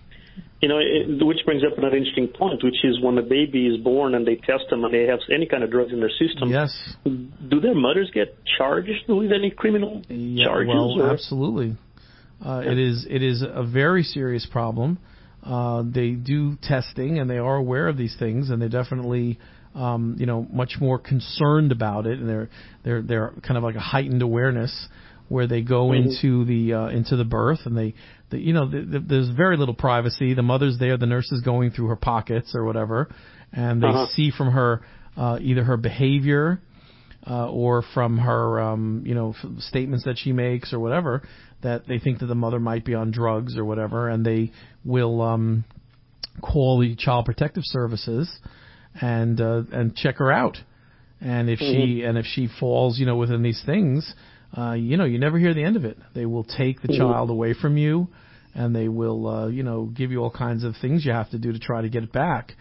You know, it, which brings up another interesting point, which is when a baby is born and they test them and they have any kind of drugs in their system. Yes. Do their mothers get charged with any criminal yeah, charges? Well, or? absolutely. Uh, yeah. It is it is a very serious problem. Uh, they do testing, and they are aware of these things, and they definitely... Um, you know, much more concerned about it, and they're they're they're kind of like a heightened awareness where they go mm-hmm. into the uh, into the birth, and they, the, you know, the, the, there's very little privacy. The mother's there, the nurse is going through her pockets or whatever, and they uh-huh. see from her uh, either her behavior uh, or from her um, you know statements that she makes or whatever that they think that the mother might be on drugs or whatever, and they will um, call the Child Protective Services and uh, and check her out. And if mm-hmm. she and if she falls, you know, within these things, uh, you know, you never hear the end of it. They will take the mm-hmm. child away from you, and they will, uh, you know, give you all kinds of things you have to do to try to get it back.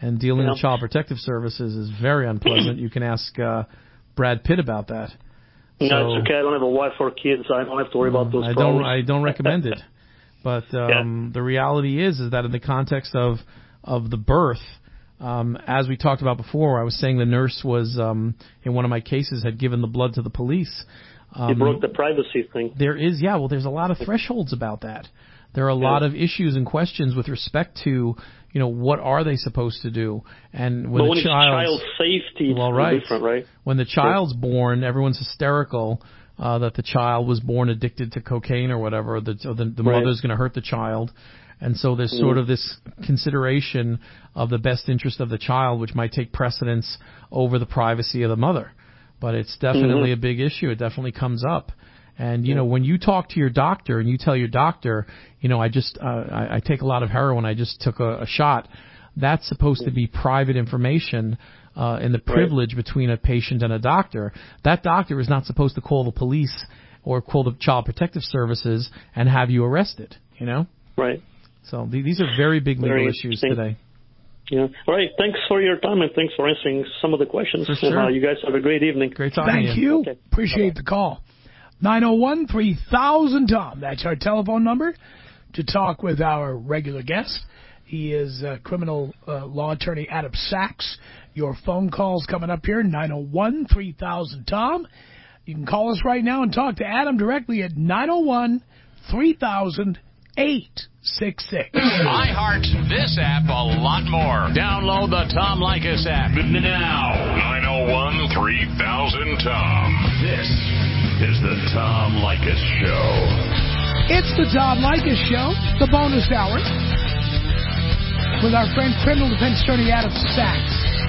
And dealing yeah. with Child Protective Services is very unpleasant. You can ask uh, Brad Pitt about that. No, so, it's okay. I don't have a wife or kids. So I don't have to worry about those I problems. don't. I don't recommend it. But um, yeah. the reality is, is that in the context of of the birth, um, as we talked about before, I was saying the nurse was um, in one of my cases had given the blood to the police. Um, you broke the privacy thing. There is, yeah. Well, there's a lot of thresholds about that. There are a lot of issues and questions with respect to, you know, what are they supposed to do? And when but the when child's, it's child safety, well, it's right. different, right? When the child's sure. born, everyone's hysterical uh, that the child was born addicted to cocaine or whatever, or the, or the, the right. mother's going to hurt the child. And so there's mm. sort of this consideration of the best interest of the child, which might take precedence over the privacy of the mother. But it's definitely mm-hmm. a big issue. It definitely comes up. And, you yeah. know, when you talk to your doctor and you tell your doctor, you know, I just, uh, I, I take a lot of heroin, I just took a, a shot, that's supposed yeah. to be private information uh, in the privilege right. between a patient and a doctor. That doctor is not supposed to call the police or call the Child Protective Services and have you arrested, you know? Right. So th- these are very big legal very issues today. Yeah. All right. Thanks for your time and thanks for answering some of the questions. For sure. Uh, you guys have a great evening. Great talking Thank to you. you. Okay. Appreciate Bye-bye. the call. nine oh one, three thousand, Tom. That's our telephone number to talk with our regular guest. He is uh, criminal uh, law attorney Adam Sachs. Your phone calls coming up here, nine oh one, three thousand, Tom. You can call us right now and talk to Adam directly at nine oh one, three thousand, eight six six. I heart this app a lot more. Download the Tom Leykis app now. nine oh one, three thousand, Tom. This is the Tom Leykis Show. It's the Tom Leykis Show, the bonus hour, with our friend criminal defense attorney Adam Sachs.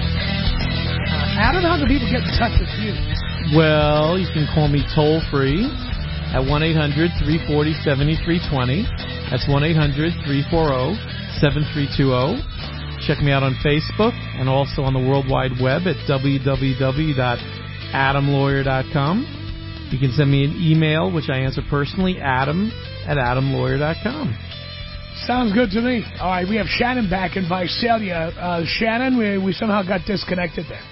Uh, Adam, how do people get in touch with you? Well, you can call me toll free at one eight hundred, three four zero, seven three two zero. That's one eight hundred, three four zero, seven three two zero. Check me out on Facebook and also on the World Wide Web at w w w dot adam lawyer dot com. You can send me an email, which I answer personally, adam at adam lawyer dot com. Sounds good to me. All right, we have Shannon back in Visalia. Uh, Shannon, we, we somehow got disconnected there.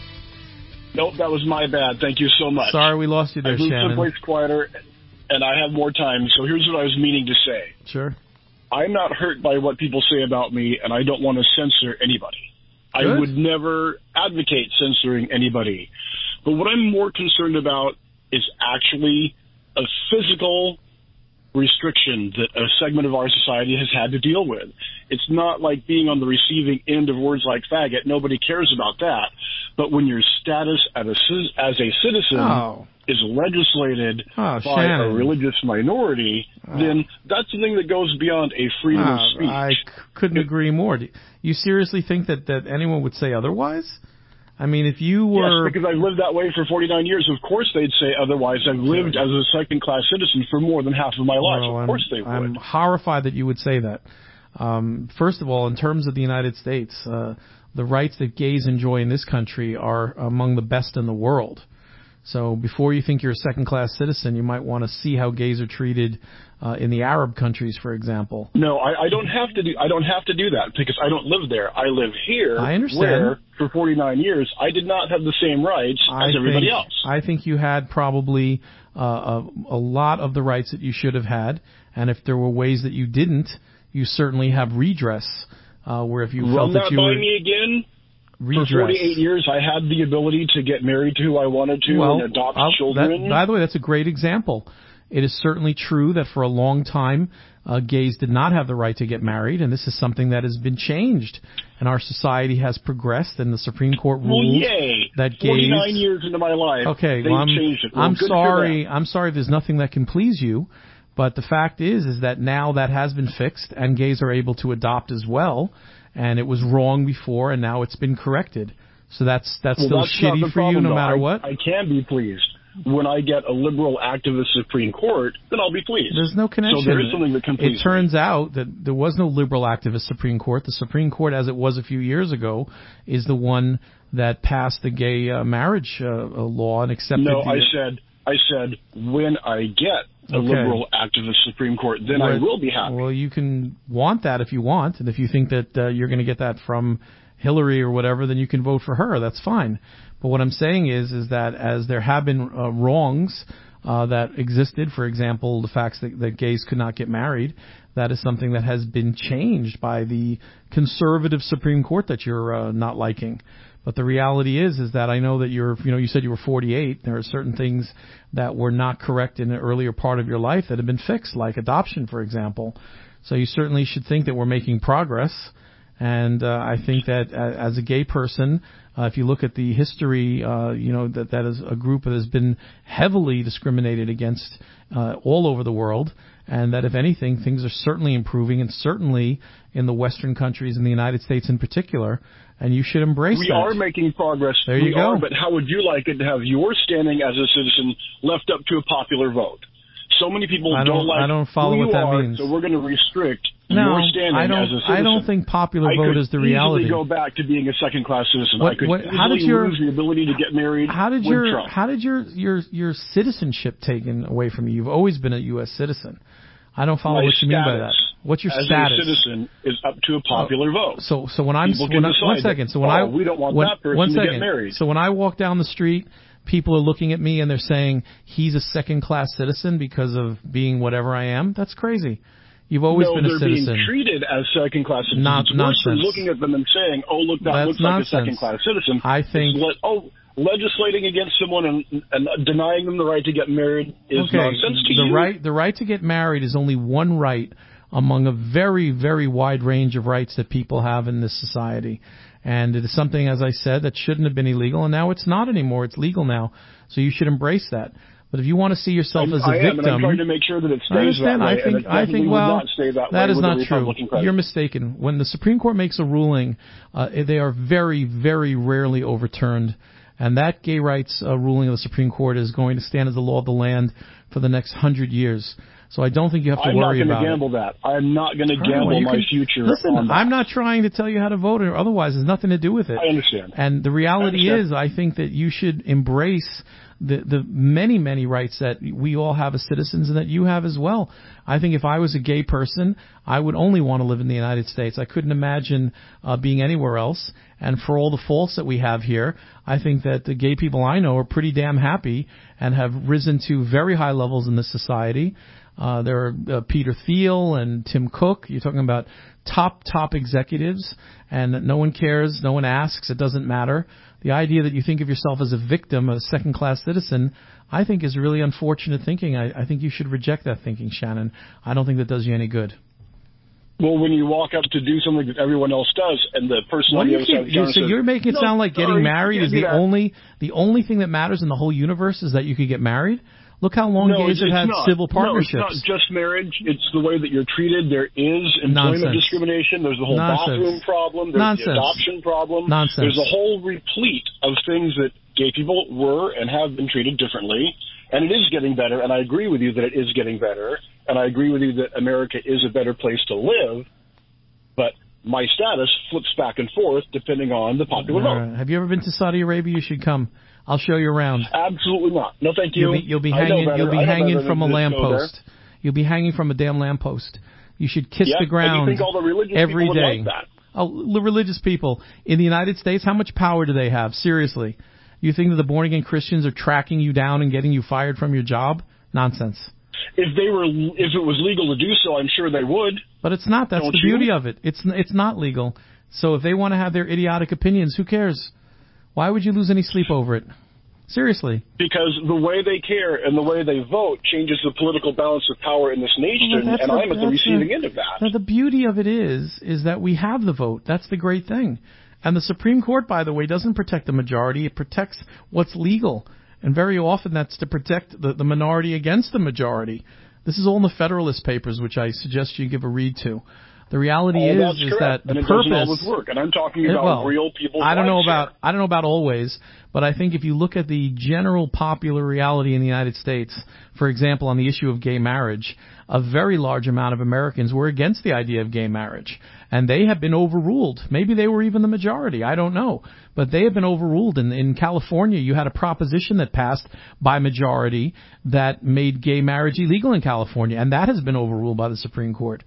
Nope, that was my bad. Thank you so much. Sorry we lost you there, I moved Shannon. someplace quieter, and I have more time, so here's what I was meaning to say. Sure. I'm not hurt by what people say about me, and I don't want to censor anybody. Good. I would never advocate censoring anybody. But what I'm more concerned about is actually a physical restriction that a segment of our society has had to deal with. It's not like being on the receiving end of words like faggot. Nobody cares about that. But when your status as a, as a citizen oh. is legislated oh, by Shannon. a religious minority, oh. then that's something that goes beyond a freedom oh, of speech. I c- couldn't it, agree more. Do you seriously think that, that anyone would say otherwise? I mean, if you were... Yes, because I've lived that way for forty-nine years. Of course they'd say otherwise. I've lived as a second-class citizen for more than half of my life. Well, of course I'm, they would. I'm horrified that you would say that. Um, first of all, in terms of the United States, uh, the rights that gays enjoy in this country are among the best in the world. So before you think you're a second-class citizen, you might want to see how gays are treated uh, in the Arab countries, for example. No, I, I don't have to do. I don't have to do that because I don't live there. I live here. I understand. Where for forty-nine years I did not have the same rights I as everybody think, else. I think you had probably uh, a, a lot of the rights that you should have had, and if there were ways that you didn't, you certainly have redress. Uh, where if you Run felt that, that you by were me again. redress. For forty-eight years, I had the ability to get married to who I wanted to well, and adopt I'll, children. That, by the way, that's a great example. It is certainly true that for a long time, uh, gays did not have the right to get married, and this is something that has been changed. And our society has progressed, and the Supreme Court ruled well, yay. that gays... forty-nine years into my life, okay, they well, I'm, changed it. Well, I'm good sorry. I'm sorry. There's nothing that can please you, but the fact is, is that now that has been fixed, and gays are able to adopt as well. And it was wrong before, and now it's been corrected. So that's that's well, still that's shitty for problem, you, no though. matter I, what. I can be pleased. When I get a liberal activist Supreme Court, then I'll be pleased. There's no connection. So there is something that can please It turns me. out that there was no liberal activist Supreme Court. The Supreme Court, as it was a few years ago, is the one that passed the gay uh, marriage uh, law and accepted. No, the, I said I said when I get a okay. liberal activist Supreme Court, then well, I will be happy. Well, you can want that if you want, and if you think that uh, you're going to get that from Hillary or whatever, then you can vote for her. That's fine. But what I'm saying is, is that as there have been uh, wrongs uh, that existed, for example, the facts that, that gays could not get married, that is something that has been changed by the conservative Supreme Court that you're uh, not liking. But the reality is, is that I know that you're, you know, you said you were forty-eight. There are certain things that were not correct in the earlier part of your life that have been fixed, like adoption, for example. So you certainly should think that we're making progress. And uh, I think that uh, as a gay person, uh, if you look at the history, uh, you know, that that is a group that has been heavily discriminated against uh, all over the world, and that if anything, things are certainly improving, and certainly in the Western countries, in the United States in particular, and you should embrace we that. We are making progress. There you we go. Are, but how would you like it to have your standing as a citizen left up to a popular vote? So many people I don't, don't like I don't follow who what you that are, means. So we're going to restrict no, your standing I don't, as a citizen. I don't think popular vote is the reality. I could easily go back to being a second-class citizen. What, I could what, easily how did your, lose the ability to get married how did with your, Trump. How did your, your, your citizenship taken away from you? You've always been a U S citizen. I don't follow My what you mean by status that. What's your as status? As a citizen is up to a popular oh, vote. So, so when I'm, People when can I, one decide second. that, So when oh, I, we don't want when, that person one to second. get married. So when I walk down the street, people are looking at me and they're saying he's a second-class citizen because of being whatever I am. That's crazy. You've always no, been a they're citizen. being treated as second-class citizens. Not it's nonsense. Worse than looking at them and saying, "Oh, look, that That's looks nonsense. like a second-class citizen." I think. It's le- oh, legislating against someone and, and denying them the right to get married is okay. nonsense to the you. right, the right to get married is only one right among a very, very wide range of rights that people have in this society. And it is something, as I said, that shouldn't have been illegal, and now it's not anymore. It's legal now. So you should embrace that. But if you want to see yourself I'm, as a I victim, am, and I'm trying to make sure that it stays I understand. that way. I think, and it I think, would well, not stay that, that way is with not the true. Republican president. You're mistaken. When the Supreme Court makes a ruling, uh, they are very, very rarely overturned. And that gay rights uh, ruling of the Supreme Court is going to stand as the law of the land for the next hundred years. So I don't think you have to I'm worry about it. I'm not going to gamble that. I'm not going to Right, gamble well, my can, future listen, on that. I'm not trying to tell you how to vote or otherwise. There's nothing to do with it. I understand. And the reality I is, I think that you should embrace the, the many, many rights that we all have as citizens and that you have as well. I think if I was a gay person, I would only want to live in the United States. I couldn't imagine uh, being anywhere else. And for all the faults that we have here, I think that the gay people I know are pretty damn happy and have risen to very high levels in this society. Uh, there are uh, Peter Thiel and Tim Cook. You're talking about top, top executives, and no one cares, no one asks, it doesn't matter. The idea that you think of yourself as a victim, a second-class citizen, I think is really unfortunate thinking. I, I think you should reject that thinking, Shannon. I don't think that does you any good. Well, when you walk up to do something that everyone else does, and the person What on do the you other side of think? the counter So says, you're making it no, sound like getting sorry, married is the that. only the only thing that matters in the whole universe is that you could get married? Look how long no, gays have had not. civil partnerships. No, it's not just marriage. It's the way that you're treated. There is employment Nonsense. discrimination. There's the whole Nonsense. bathroom problem. There's Nonsense. the adoption problem. Nonsense. There's a whole replete of things that gay people were and have been treated differently. And it is getting better, and I agree with you that it is getting better. And I agree with you that America is a better place to live. But my status flips back and forth depending on the popular vote. Right. Have you ever been to Saudi Arabia? You should come. I'll show you around. Absolutely not. No, thank you. You'll be, you'll be I know hanging. better. You'll be I know hanging better from a than to just go lamppost. You'll be hanging from a damn lamppost. You should kiss Yep, the ground and you think all the religious every people would day. like that? Oh, the religious people in the United States. How much power do they have? Seriously, you think that the born again Christians are tracking you down and getting you fired from your job? Nonsense. If they were, if it was legal to do so, I'm sure they would. But it's not. That's Don't the you? beauty of it. It's it's not legal. So if they want to have their idiotic opinions, who cares? Why would you lose any sleep over it? Seriously. Because the way they care and the way they vote changes the political balance of power in this nation, Well, and a, I'm at the receiving a, end of that. Now, the beauty of it is, is that we have the vote. That's the great thing. And the Supreme Court, by the way, doesn't protect the majority. It protects what's legal. And very often that's to protect the, the minority against the majority. This is all in the Federalist Papers, which I suggest you give a read to. The reality oh, is, is correct. that the and it purpose. doesn't always work. And I'm talking It, about well, real people. I don't know share. about I don't know about always, but I think if you look at the general popular reality in the United States, for example, on the issue of gay marriage, a very large amount of Americans were against the idea of gay marriage, and they have been overruled. Maybe they were even the majority. I don't know, but they have been overruled. In, in California, you had a proposition that passed by majority that made gay marriage illegal in California, and that has been overruled by the Supreme Court.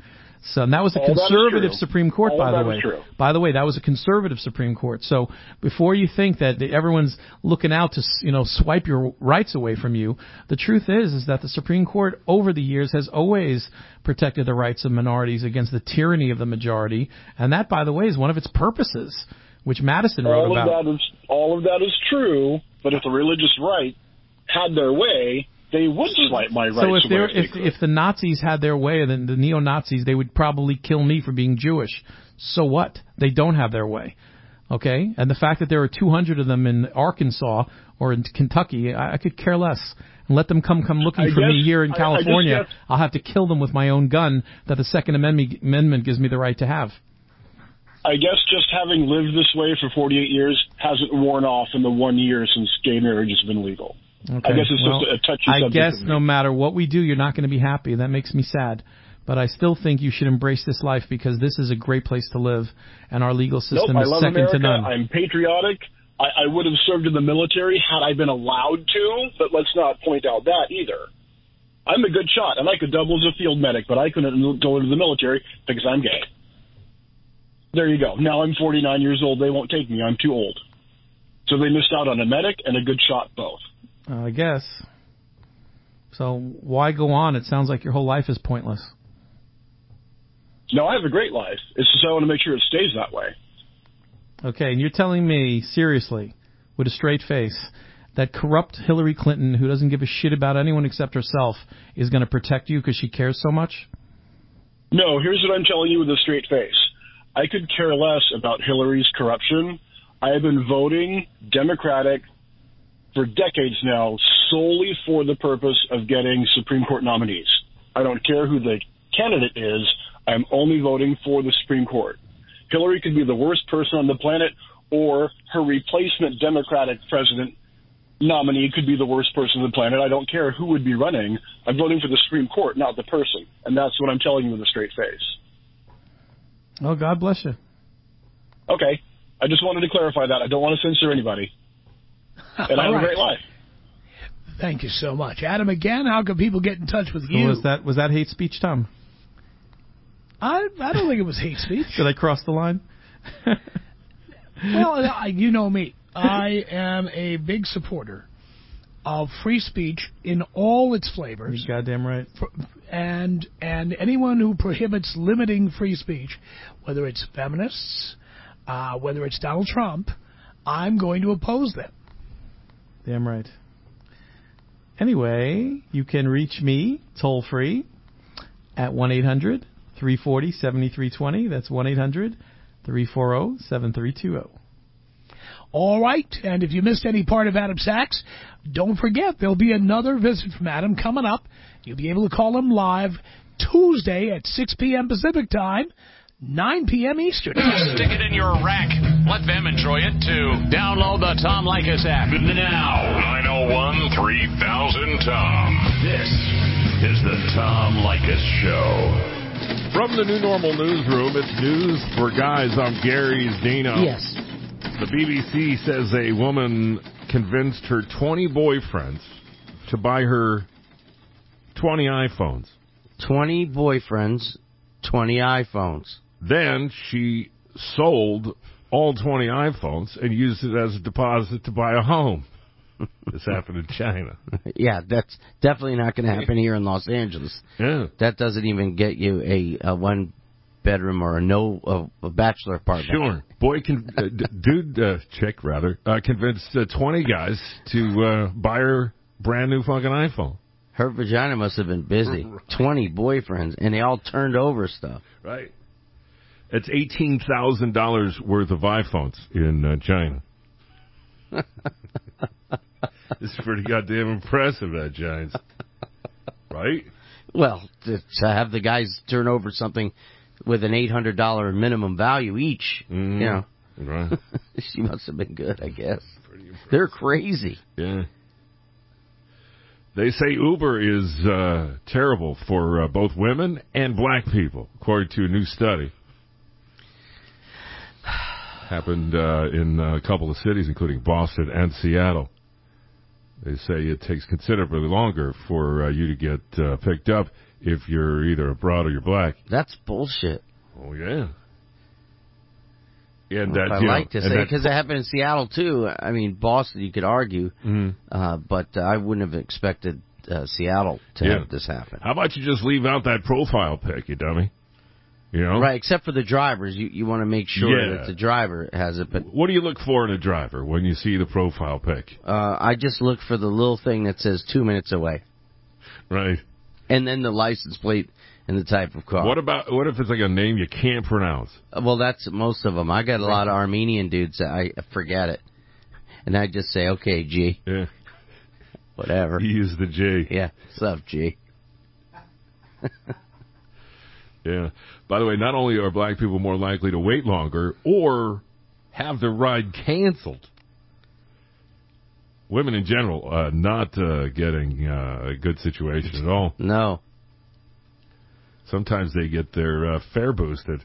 So and that was a All conservative Supreme Court, All by the that way. is true. By the way, that was a conservative Supreme Court. So before you think that everyone's looking out to, you know, swipe your rights away from you, the truth is, is that the Supreme Court over the years has always protected the rights of minorities against the tyranny of the majority. And that, by the way, is one of its purposes, which Madison wrote all about. Of that is, all of that is true, but if the religious right had their way, they would swipe my rights so if away. If, if, if the Nazis had their way, then the neo-Nazis, they would probably kill me for being Jewish. So what? They don't have their way. Okay? And the fact that there are two hundred of them in Arkansas or in Kentucky, I, I could care less. And let them come come looking I for guess, me here in California. I, I guess, I'll have to kill them with my own gun that the Second Amendment, Amendment gives me the right to have. I guess just having lived this way for forty-eight years hasn't worn off in the one year since gay marriage has been legal. Okay. I guess it's well, just a touchy I subject. guess no matter what we do, you're not going to be happy. That makes me sad. But I still think you should embrace this life because this is a great place to live, and our legal system nope, is I love second America. to none. I'm patriotic. I, I would have served in the military had I been allowed to, but let's not point out that either. I'm a good shot, and I could double as a field medic, but I couldn't go into the military because I'm gay. There you go. Now I'm forty-nine years old. They won't take me. I'm too old. So they missed out on a medic and a good shot both. Uh, I guess. So why go on? It sounds like your whole life is pointless. No, I have a great life. It's just I want to make sure it stays that way. Okay, and you're telling me, seriously, with a straight face, that corrupt Hillary Clinton, who doesn't give a shit about anyone except herself, is going to protect you because she cares so much? No, here's what I'm telling you with a straight face. I could care less about Hillary's corruption. I have been voting Democratic for decades now solely for the purpose of getting Supreme Court nominees. I don't care who the candidate is. I'm only voting for the Supreme Court. Hillary could be the worst person on the planet, or her replacement Democratic president nominee could be the worst person on the planet. I don't care who would be running. I'm voting for the Supreme Court, not the person. And that's what I'm telling you with a straight face. Oh, God bless you. Okay. I just wanted to clarify that. I don't want to censor anybody. And I have right. a great life. Thank you so much. Adam, again, how can people get in touch with you? So was that was that hate speech, Tom? I I don't think it was hate speech. Did I cross the line? Well, I, you know me. I am a big supporter of free speech in all its flavors. You're goddamn right. And and anyone who prohibits limiting free speech, whether it's feminists, uh, whether it's Donald Trump, I'm going to oppose them. Damn right. Anyway, you can reach me toll free at one eight hundred three four zero seven three two zero. That's one eight hundred three four zero seven three two zero. All right, and if you missed any part of Adam Sachs, don't forget there'll be another visit from Adam coming up. You'll be able to call him live Tuesday at six p.m. Pacific Time, nine p.m. Eastern. Stick it in your rack. Let them enjoy it, too. Download the Tom Leykis app now. nine oh one three thousand Tom. This is the Tom Leykis Show. From the New Normal Newsroom, it's news for guys. I'm Gary Zeno. Yes. The B B C says a woman convinced her twenty boyfriends to buy her twenty iPhones. twenty boyfriends, twenty iPhones. Then she sold all twenty iPhones and used it as a deposit to buy a home. This happened in China. Yeah, that's definitely not going to happen here in Los Angeles. Yeah. That doesn't even get you a, a one bedroom or a no a, a bachelor apartment. Sure. Boy, can, uh, d- dude, uh, chick rather, uh, convinced uh, twenty guys to uh, buy her brand new fucking iPhone. Her vagina must have been busy. twenty boyfriends, and they all turned over stuff. Right. It's eighteen thousand dollars worth of iPhones in uh, China. It's pretty goddamn impressive, that, Giants. Right? Well, to, to have the guys turn over something with an eight hundred dollars minimum value each, mm-hmm. you know. Right. She must have been good, I guess. They're crazy. Yeah. They say Uber is uh, terrible for uh, both women and black people, according to a new study. Happened uh, in a couple of cities, including Boston and Seattle. They say it takes considerably longer for uh, you to get uh, picked up if you're either abroad or you're black. That's bullshit. Oh, yeah. And well, that, I you like know, to say, because it happened in Seattle, too. I mean, Boston, you could argue, mm-hmm. uh, but uh, I wouldn't have expected uh, Seattle to yeah. have this happen. How about you just leave out that profile pic, you dummy? You know? Right, except for the drivers. You you want to make sure yeah. that the driver has it. But what do you look for in a driver when you see the profile pic? Uh, I just look for the little thing that says two minutes away. Right. And then the license plate and the type of car. What about, what if it's like a name you can't pronounce? Well, that's most of them. I got a lot of Armenian dudes that I forget it. And I just say, okay, G. Yeah. Whatever. You use the G. Yeah. What's up, G? Yeah. By the way, not only are black people more likely to wait longer or have their ride canceled, women in general uh, not uh, getting uh, a good situation at all. No. Sometimes they get their uh, fare boosted.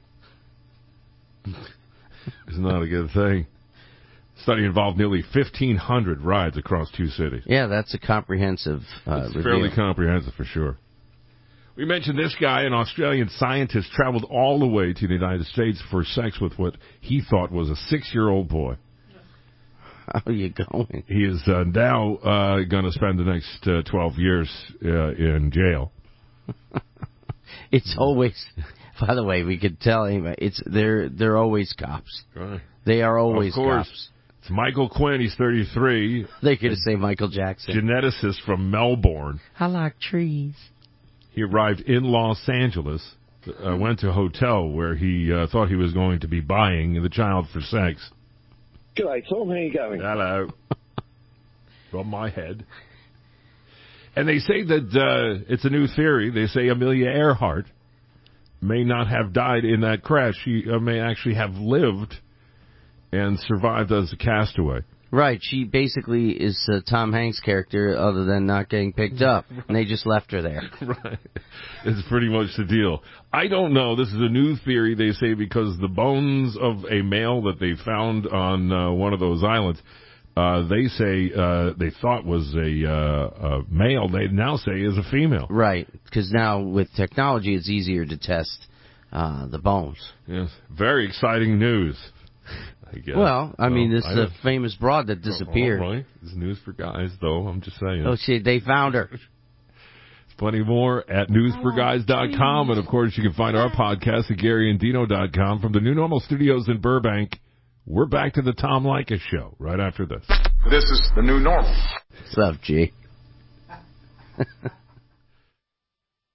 It's not a good thing. Study involved nearly fifteen hundred rides across two cities. Yeah, that's a comprehensive uh, It's review. fairly comprehensive for sure. We mentioned this guy, an Australian scientist, traveled all the way to the United States for sex with what he thought was a six-year-old boy. How are you going? He is uh, now uh, going to spend the next uh, twelve years uh, in jail. It's always, by the way, we could tell anyway, it's they're they're always cops. Right. They are always of course. cops. It's Michael Quinn. He's thirty-three. They could say Michael Jackson. Geneticist from Melbourne. I like trees. He arrived in Los Angeles, uh, went to a hotel where he uh, thought he was going to be buying the child for sex. G'day, Tom. How you going? Hello. From my head. And they say that uh, it's a new theory. They say Amelia Earhart may not have died in that crash. She uh, may actually have lived and survived as a castaway. Right. She basically is uh, Tom Hanks' character other than not getting picked up. And they just left her there. Right. It's pretty much the deal. I don't know. This is a new theory, they say, because the bones of a male that they found on uh, one of those islands, uh, they say uh, they thought was a, uh, a male. They now say is a female. Right. Because now with technology, it's easier to test uh, the bones. Yes. Very exciting news. I guess. Well, I mean, well, this is a famous broad that disappeared. All right. It's news for guys, though. I'm just saying. Oh, shit, they found her. Plenty more at news for guys dot com. And, of course, you can find our podcast at Gary and Dino dot com. From the New Normal Studios in Burbank, we're back to the Tom Leykis Show right after this. This is the new normal. What's up, G?